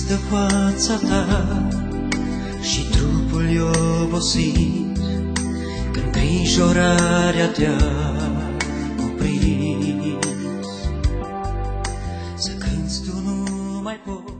de fața ta și trupul e obosit, când îngrijorarea te-a oprit. Să cânți tu nu mai poți.